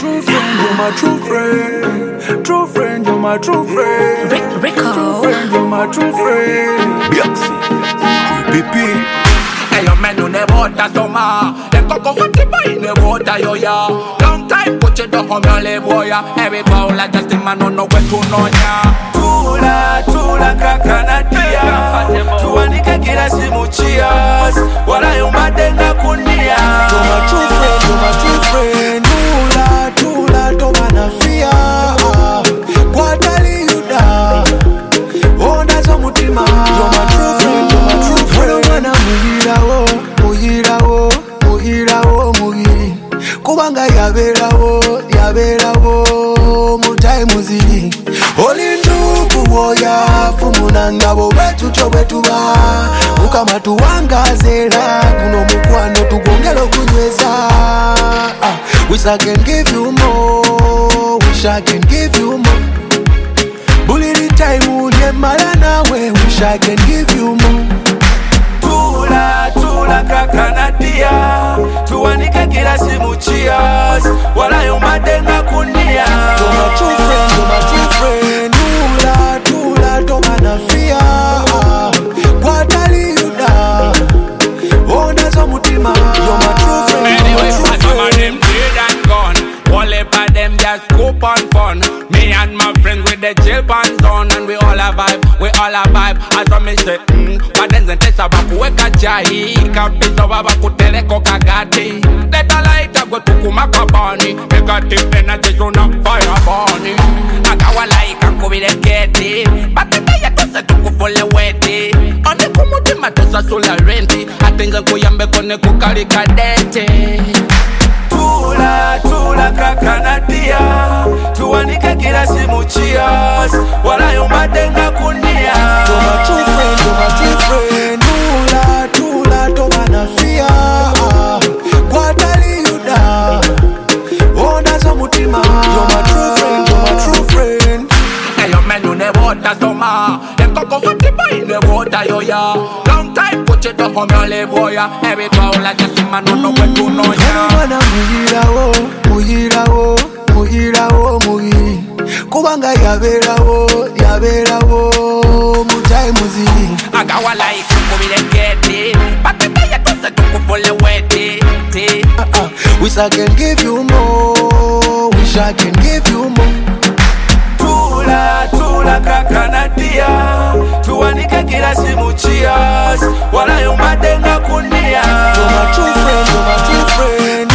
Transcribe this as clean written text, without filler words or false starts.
true friend, you're my true friend. True friend, you're my true friend. True friend, you're my true friend. Beyonce, Pipi. Hey, yo, man, you never water summer. Them coco what you buy, never water yo ya. Long time, put you down on your leg, boy ya. Every bowl like just man, no know where to know ya. Tula kakanatia tuandike kila simu cheers wala yumadenga kunia. You're my true friend, you're my true friend. Tula toba na fia kwa tali yuda onda zo mutima. You're my true friend, you're my true friend. Mwana muhirawo kubanga yaberawo mutai muziri olinduku woya fumunangabo betucho betuba mukama tuwangazera kuno mukwano tugongelo kunyweza. Wish I can give you more, wish I can give you more. Bully time ulye mala nawe, wish I can give you more. Tula kakanatia tuandike kila simu cheers wala yumadenga kunia. You're my true friend, you're my true friend. Tula toba na fia kwa tali yuda onda zo mutima. You're my true friend, Anyway, you're my true some of friend. them dead and gone. All of them just scoop on fun. Me and my friends with the chill pants on, and we all a vibe, we all a vibe. As for me say, but then the test about kuweka chai, kabisa baba kuteleko kagati. Let a light up go to kumakabani. Negative energy so na fire burning. Agawa like and kubileketi, but the day I toss it to kufole weti. Only kumutima tosa sola renti. Atenga kuyambe kone kukali kadete. Tula kakanatia tuandike kila simu cheers wala yumadenga kunia. You're my true friend, you're my true friend. Tula toba na fia kwa tali yuda onda zo mutima. You're my true friend, you're my true friend. Hey, yo, man, you never water summer. Them coco what you buy, never water yo ya. Long time, put you down on your leg, boy ya. Every bowl like just man, no know where to know ya. Mwana muhirawo kubanga yaberawo mutai muziri. Agawa like kubileketi, but the day I toss it to kufole weti. Wish I can give you more, wish I can give you more. Tula kakanatia tuandike kila simu cheers wala yumadenga kunia. You're my true friend, you're my true friend.